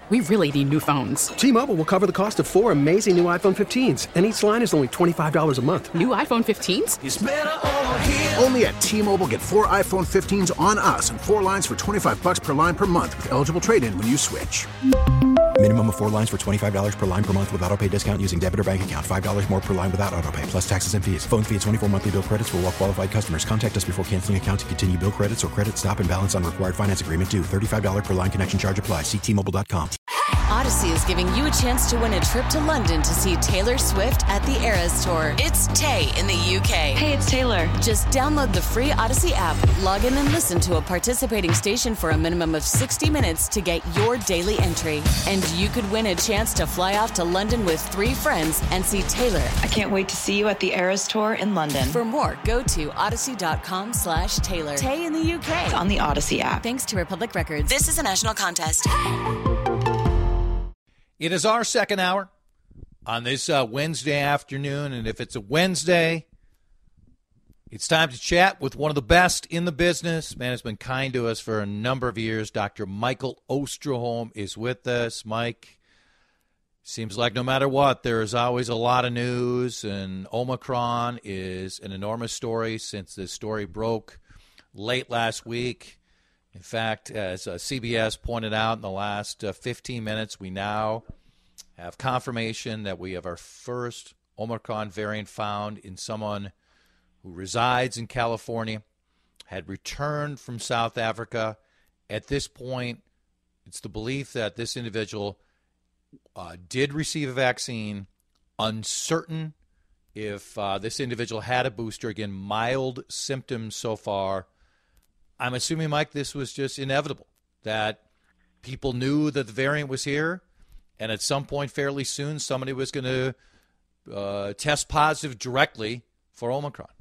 We really need new phones. T-Mobile will cover the cost of 4 amazing new iPhone 15s, and each line is only $25 a month. New iPhone 15s? It's better over here. Only at T-Mobile, get 4 iPhone 15s on us and 4 lines for $25 per line per month with eligible trade-in when you switch. Minimum of 4 lines for $25 per line per month with autopay discount using debit or bank account. $5 more per line without autopay, plus taxes and fees. Phone fee at 24 monthly bill credits for well-qualified customers. Contact us before canceling account to continue bill credits or credit stop and balance on required finance agreement due. $35 per line connection charge applies. See T-Mobile.com. Odyssey is giving you a chance to win a trip to London to see Taylor Swift at the Eras Tour. It's Tay in the UK. Hey, it's Taylor. Just download the free Odyssey app, log in and listen to a participating station for a minimum of 60 minutes to get your daily entry. And you could win a chance to fly off to London with 3 friends and see Taylor. I can't wait to see you at the Eras Tour in London. For more, go to odyssey.com/Taylor. Tay in the UK. It's on the Odyssey app. Thanks to Republic Records. This is a national contest. It is our second hour on this Wednesday afternoon, and if it's a Wednesday, it's time to chat with one of the best in the business. Man has been kind to us for a number of years. Dr. Michael Osterholm is with us. Mike, seems like no matter what, there is always a lot of news, and Omicron is an enormous story since this story broke late last week. In fact, as CBS pointed out in the last 15 minutes, we now have confirmation that we have our first Omicron variant found in someone who resides in California, had returned from South Africa. At this point, it's the belief that this individual did receive a vaccine, uncertain if this individual had a booster. Again, mild symptoms so far. I'm assuming, Mike, this was just inevitable, that people knew that the variant was here, and at some point fairly soon somebody was going to test positive directly for Omicron.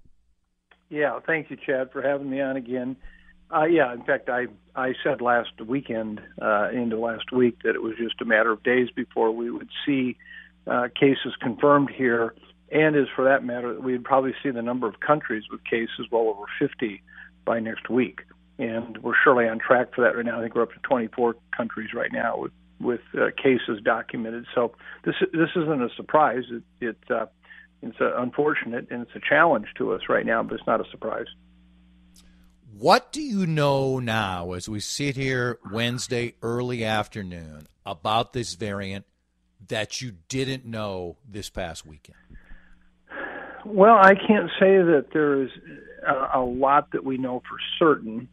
Yeah, thank you, Chad, for having me on again. In fact, I said last weekend into last week that it was just a matter of days before we would see cases confirmed here, and as for that matter, we'd probably see the number of countries with cases well over 50 by next week, and we're surely on track for that right now. I think we're up to 24 countries right now with cases documented. So this isn't a surprise. It's unfortunate, and it's a challenge to us right now, but it's not a surprise. What do you know now as we sit here Wednesday early afternoon about this variant that you didn't know this past weekend? Well, I can't say that there is a lot that we know for certain.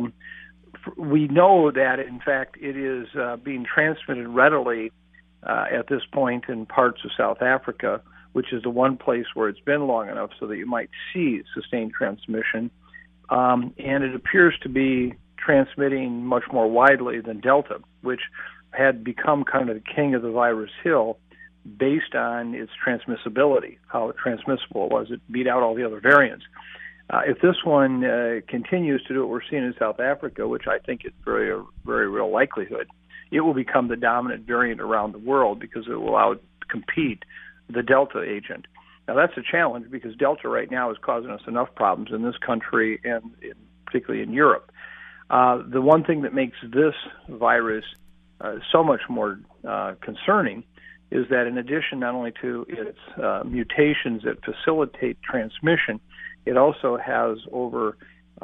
We know that, in fact, it is being transmitted readily at this point in parts of South Africa, which is the one place where it's been long enough so that you might see sustained transmission. And it appears to be transmitting much more widely than Delta, which had become kind of the king of the virus hill based on its transmissibility, how transmissible it was. It beat out all the other variants. If this one continues to do what we're seeing in South Africa, which I think is very, very real likelihood, it will become the dominant variant around the world because it will allow it to compete the Delta agent. Now, that's a challenge because Delta right now is causing us enough problems in this country and particularly in Europe. The one thing that makes this virus so much more concerning is that in addition not only to its mutations that facilitate transmission, it also has over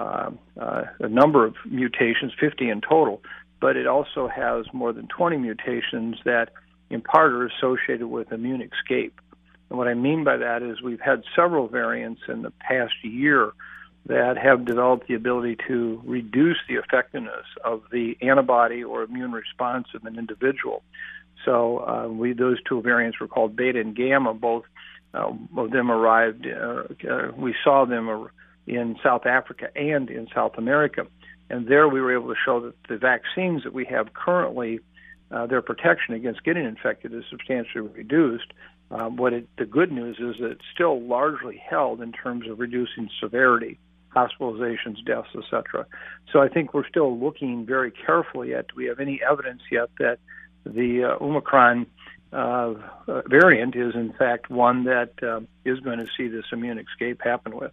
a number of mutations, 50 in total, but it also has more than 20 mutations that in part are associated with immune escape. And what I mean by that is we've had several variants in the past year that have developed the ability to reduce the effectiveness of the antibody or immune response of an individual. So those two variants were called Beta and Gamma. Both of them arrived, we saw them in South Africa and in South America. And there we were able to show that the vaccines that we have currently, their protection against getting infected is substantially reduced. The good news is that it's still largely held in terms of reducing severity, hospitalizations, deaths, etc. So I think we're still looking very carefully at, do we have any evidence yet that the Omicron variant is in fact one that is going to see this immune escape happen with.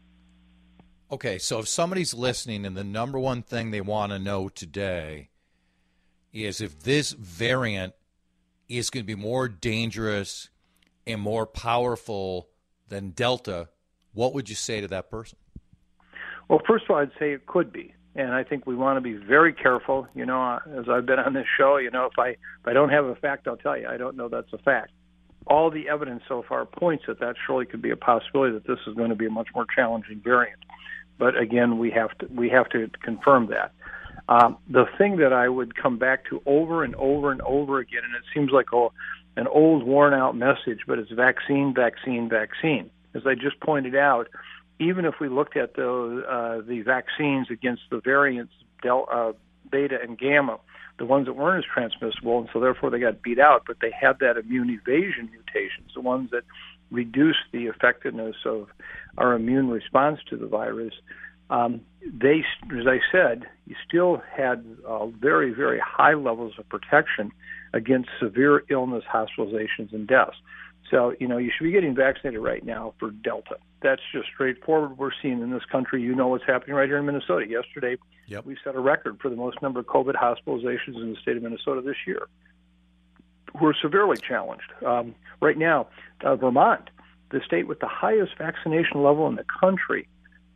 Okay, so if somebody's listening and the number one thing they want to know today is if this variant is going to be more dangerous and more powerful than Delta, what would you say to that person? Well, first of all, I'd say it could be. And I think we want to be very careful. You know, as I've been on this show, you know, if I don't have a fact, I'll tell you. I don't know that's a fact. All the evidence so far points that surely could be a possibility that this is going to be a much more challenging variant. But again, we have to confirm that. The thing that I would come back to over and over and over again, and it seems like an old, worn-out message, but it's vaccine, vaccine, vaccine. As I just pointed out, even if we looked at the vaccines against the variants Beta and Gamma, the ones that weren't as transmissible, and so therefore they got beat out, but they had that immune evasion mutations, the ones that reduced the effectiveness of our immune response to the virus. They, as I said, you still had very, very high levels of protection against severe illness, hospitalizations, and deaths. So, you know, you should be getting vaccinated right now for Delta. That's just straightforward. We're seeing in this country, you know what's happening right here in Minnesota. Yesterday, we set a record for the most number of COVID hospitalizations in the state of Minnesota this year. We're severely challenged. Right now, Vermont, the state with the highest vaccination level in the country,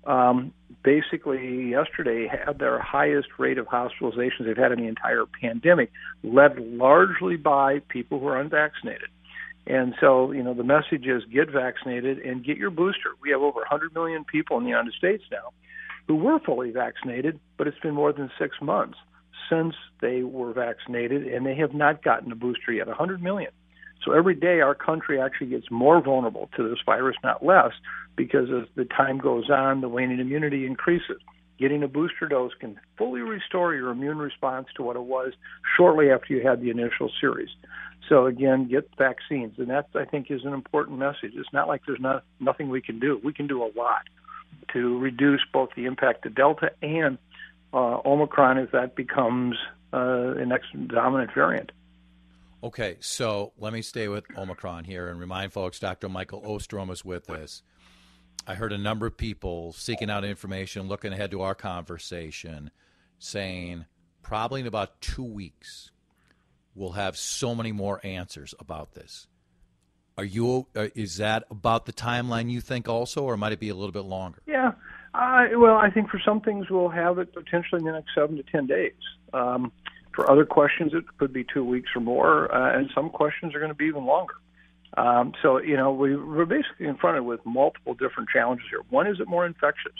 basically yesterday had their highest rate of hospitalizations they've had in the entire pandemic, led largely by people who are unvaccinated. And so, you know, the message is get vaccinated and get your booster. We have over 100 million people in the United States now who were fully vaccinated, but it's been more than 6 months since they were vaccinated, and they have not gotten a booster yet, 100 million. So every day our country actually gets more vulnerable to this virus, not less, because as the time goes on, the waning immunity increases. Getting a booster dose can fully restore your immune response to what it was shortly after you had the initial series. So again, get vaccines, and that, I think, is an important message. It's not like there's nothing we can do. We can do a lot to reduce both the impact of Delta and Omicron if that becomes the next dominant variant. Okay, so let me stay with Omicron here and remind folks Dr. Michael Ostrom is with us. I heard a number of people seeking out information, looking ahead to our conversation, saying probably in about 2 weeks we'll have so many more answers about this. Is that about the timeline you think also, or might it be a little bit longer? Yeah, well, I think for some things we'll have it potentially in the next 7 to 10 days. For other questions, it could be 2 weeks or more, and some questions are going to be even longer. So, you know, we're basically confronted with multiple different challenges here. One, is it more infectious?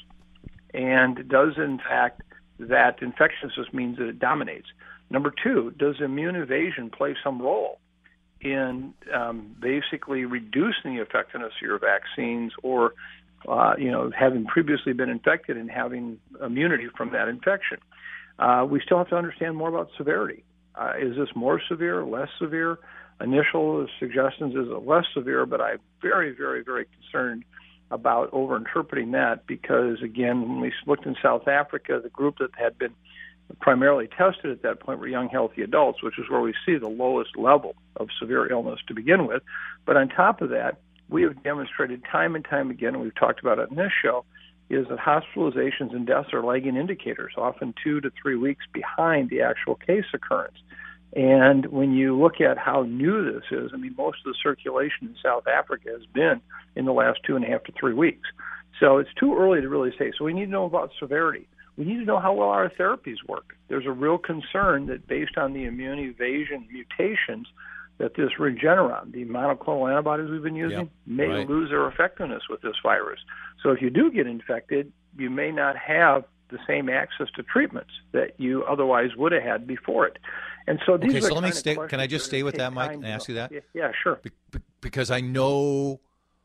And does, in fact, that infectiousness means that it dominates? Number two, does immune evasion play some role in basically reducing the effectiveness of your vaccines or, you know, having previously been infected and having immunity from that infection? We still have to understand more about severity. Is this more severe, less severe? Initial suggestions is it less severe, but I'm very, very, very concerned about overinterpreting that because, again, when we looked in South Africa, the group that had been primarily tested at that point were young, healthy adults, which is where we see the lowest level of severe illness to begin with. But on top of that, we have demonstrated time and time again, and we've talked about it in this show, is that hospitalizations and deaths are lagging indicators, often 2 to 3 weeks behind the actual case occurrence. And when you look at how new this is, I mean, most of the circulation in South Africa has been in the last 2.5 to 3 weeks. So it's too early to really say. So we need to know about severity. We need to know how well our therapies work. There's a real concern that based on the immune evasion mutations, that this Regeneron, the monoclonal antibodies we've been using, may lose their effectiveness with this virus. So if you do get infected, you may not have the same access to treatments that you otherwise would have had before it. And so these let me stay. Can I just stay with that, Mike, and ask you that? Yeah, sure. Because I know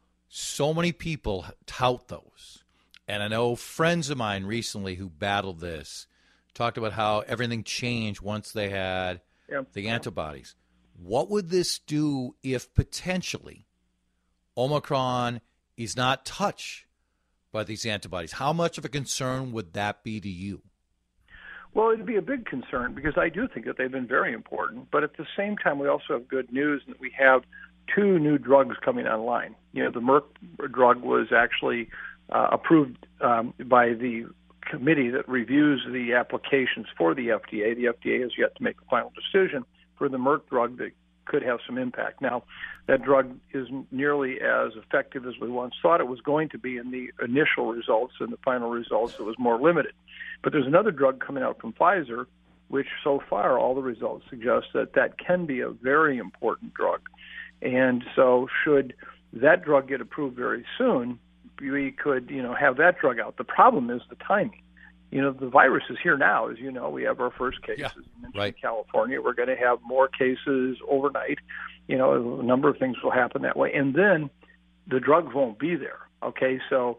so many people tout those. And I know friends of mine recently who battled this talked about how everything changed once they had the antibodies. What would this do if potentially Omicron is not touched by these antibodies? How much of a concern would that be to you? Well, it'd be a big concern because I do think that they've been very important. But at the same time, we also have good news that we have 2 new drugs coming online. You know, the Merck drug was actually approved by the committee that reviews the applications for the FDA. The FDA has yet to make a final decision for the Merck drug that could have some impact. Now, that drug isn't nearly as effective as we once thought it was going to be in the initial results. In the final results, it was more limited. But there's another drug coming out from Pfizer, which so far all the results suggest that that can be a very important drug. And so should that drug get approved very soon, we could, have that drug out. The problem is the timing. The virus is here now. As you know, we have our first cases in California. We're going to have more cases overnight. A number of things will happen that way. And then the drugs won't be there. Okay, so,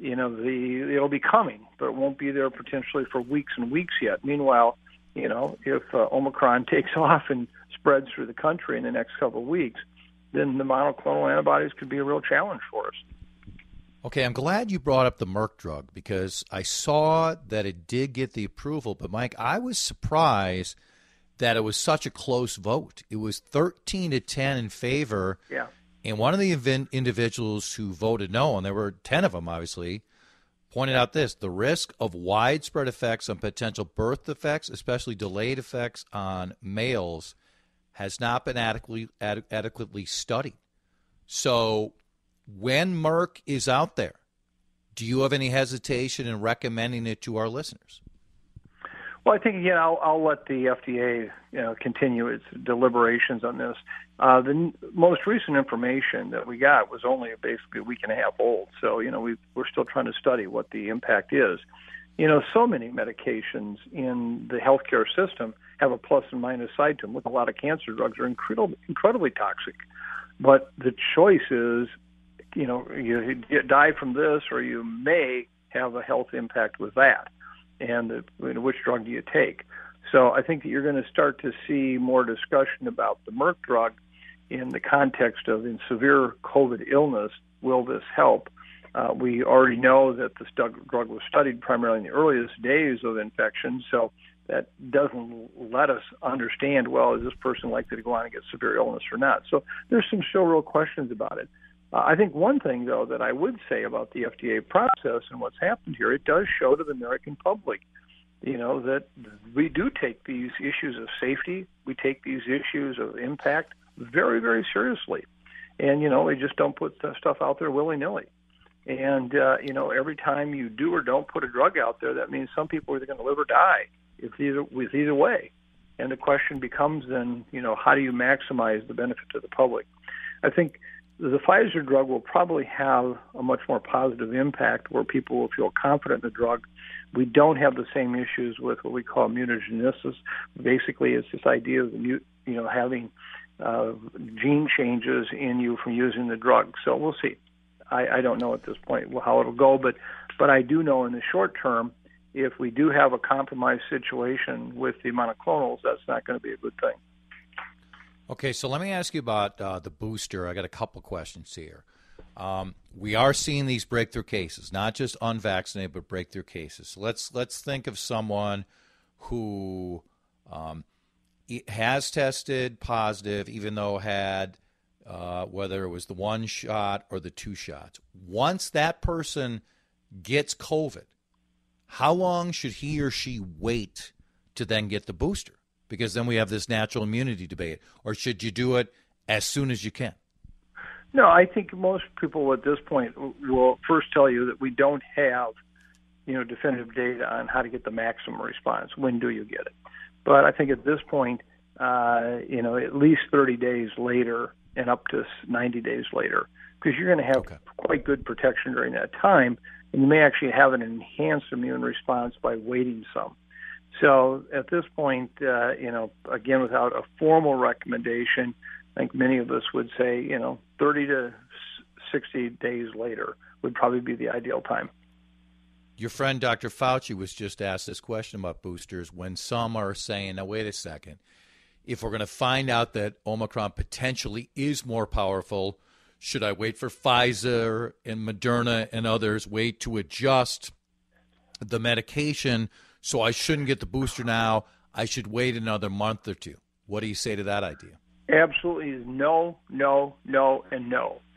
it'll be coming, but it won't be there potentially for weeks and weeks yet. Meanwhile, if Omicron takes off and spreads through the country in the next couple of weeks, then the monoclonal antibodies could be a real challenge for us. Okay, I'm glad you brought up the Merck drug because I saw that it did get the approval. But, Mike, I was surprised that it was such a close vote. It was 13-10 in favor. Yeah. And one of the individuals who voted no, and there were 10 of them, obviously, pointed out this: the risk of widespread effects on potential birth defects, especially delayed effects on males, has not been adequately studied. So when Merck is out there, do you have any hesitation in recommending it to our listeners? Well, I think, again, I'll let the FDA continue its deliberations on this. The most recent information that we got was only basically a week and a half old. So, we're still trying to study what the impact is. So many medications in the healthcare system have a plus and minus side to them. Look, a lot of cancer drugs are incredibly toxic. But the choice is, you die from this or you may have a health impact with that. And which drug do you take? So I think that you're going to start to see more discussion about the Merck drug in the context of in severe COVID illness. Will this help? We already know that this drug was studied primarily in the earliest days of infection, so that doesn't let us understand, well, is this person likely to go on and get severe illness or not? So there's some still real questions about it. I think one thing, though, that I would say about the FDA process and what's happened here, it does show to the American public, that we do take these issues of safety, we take these issues of impact very, very seriously. And, we just don't put stuff out there willy-nilly. And, every time you do or don't put a drug out there, that means some people are either going to live or die with either way. And the question becomes then, how do you maximize the benefit to the public? I think the Pfizer drug will probably have a much more positive impact where people will feel confident in the drug. We don't have the same issues with what we call immunogenicity. Basically, it's this idea of having gene changes in you from using the drug. So we'll see. I don't know at this point how it'll go, but I do know in the short term, if we do have a compromised situation with the monoclonals, that's not going to be a good thing. Okay, so let me ask you about the booster. I got a couple questions here. We are seeing these breakthrough cases, not just unvaccinated, but breakthrough cases. So let's think of someone who has tested positive, even though had whether it was the one shot or the two shots. Once that person gets COVID, how long should he or she wait to then get the booster? Because then we have this natural immunity debate. Or should you do it as soon as you can? No, I think most people at this point will first tell you that we don't have, definitive data on how to get the maximum response. When do you get it? But I think at this point, at least 30 days later and up to 90 days later, because you're going to have quite good protection during that time, and you may actually have an enhanced immune response by waiting some. So at this point, again, without a formal recommendation, I think many of us would say, 30 to 60 days later would probably be the ideal time. Your friend Dr. Fauci was just asked this question about boosters when some are saying, now, wait a second, if we're going to find out that Omicron potentially is more powerful, should I wait for Pfizer and Moderna and others, wait to adjust the medication? So I shouldn't get the booster now. I should wait another month or two. What do you say to that idea? Absolutely no, and no.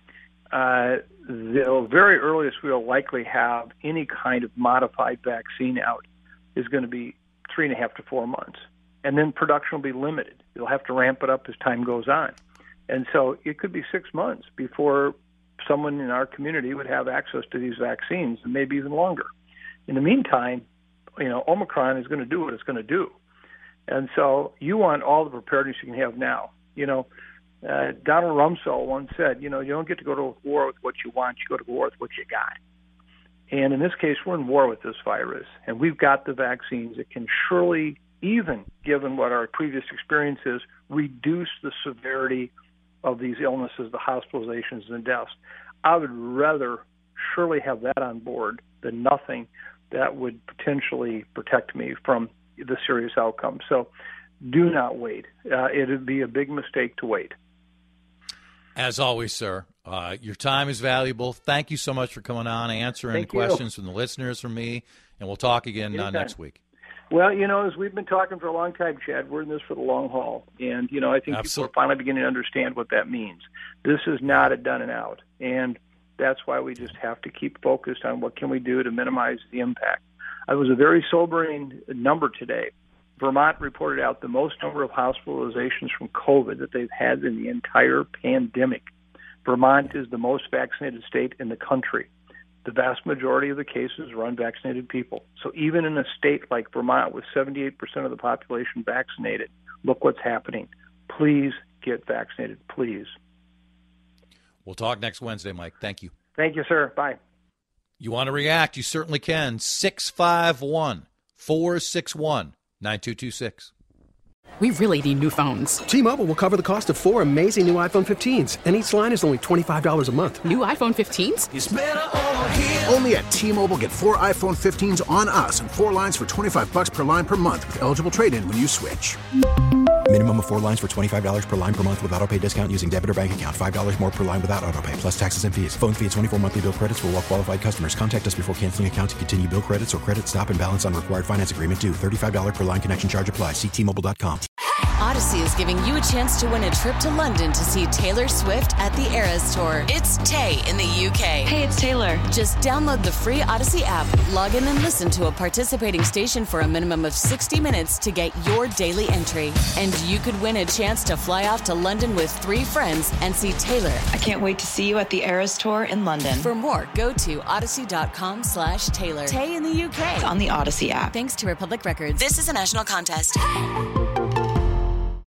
the very earliest we'll likely have any kind of modified vaccine out is going to be 3.5 to 4 months. And then production will be limited. You'll have to ramp it up as time goes on. And so it could be 6 months before someone in our community would have access to these vaccines, and maybe even longer. In the meantime, Omicron is going to do what it's going to do. And so you want all the preparedness you can have now. Donald Rumsfeld once said, you don't get to go to war with what you want, you go to war with what you got. And in this case, we're in war with this virus, and we've got the vaccines that can surely, even given what our previous experience is, reduce the severity of these illnesses, the hospitalizations and deaths. I would rather surely have that on board than nothing that would potentially protect me from the serious outcome. So do not wait. It would be a big mistake to wait. As always, sir, your time is valuable. Thank you so much for coming on, answering questions from the listeners, from me, and we'll talk again next week. Well, as we've been talking for a long time, Chad, we're in this for the long haul. And, I think people are finally beginning to understand what that means. This is not a done and out. And that's why we just have to keep focused on what can we do to minimize the impact. It was a very sobering number today. Vermont reported out the most number of hospitalizations from COVID that they've had in the entire pandemic. Vermont is the most vaccinated state in the country. The vast majority of the cases are unvaccinated people. So even in a state like Vermont with 78% of the population vaccinated, look what's happening. Please get vaccinated, please. We'll talk next Wednesday, Mike. Thank you. Thank you, sir. Bye. You want to react? You certainly can. 651-461-9226. We really need new phones. T-Mobile will cover the cost of 4 amazing new iPhone 15s, and each line is only $25 a month. New iPhone 15s? It's better over here. Only at T-Mobile, get 4 iPhone 15s on us and 4 lines for $25 per line per month with eligible trade-in when you switch. Minimum of 4 lines for $25 per line per month with autopay discount using debit or bank account. $5 more per line without autopay, plus taxes and fees. Phone fee at 24 monthly bill credits for well-qualified customers. Contact us before canceling account to continue bill credits or credit stop and balance on required finance agreement due. $35 per line connection charge applies. See T-Mobile.com. Odyssey is giving you a chance to win a trip to London to see Taylor Swift at the Eras Tour. It's Tay in the UK. Hey, it's Taylor. Just download the free Odyssey app, log in and listen to a participating station for a minimum of 60 minutes to get your daily entry. And you could win a chance to fly off to London with 3 friends and see Taylor. I can't wait to see you at the Eras Tour in London. For more, go to odyssey.com/Taylor. Tay in the UK. It's on the Odyssey app. Thanks to Republic Records. This is a national contest.